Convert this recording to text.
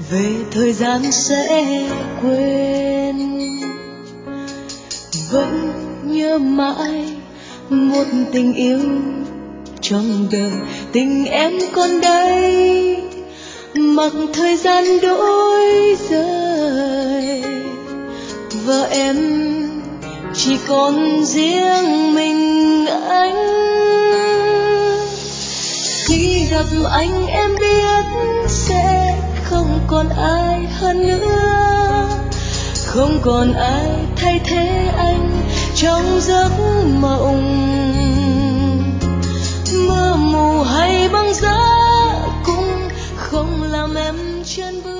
về thời gian sẽ quên, vẫn nhớ mãi một tình yêu trong đời. Tình em còn đây, mặc thời gian đổi rời, và em chỉ còn riêng mình anh. Khi gặp anh em biết sẽ không còn ai hơn nữa, không còn ai thay thế anh trong giấc mộng. Mưa mù hay băng giá cũng không làm em chân bước.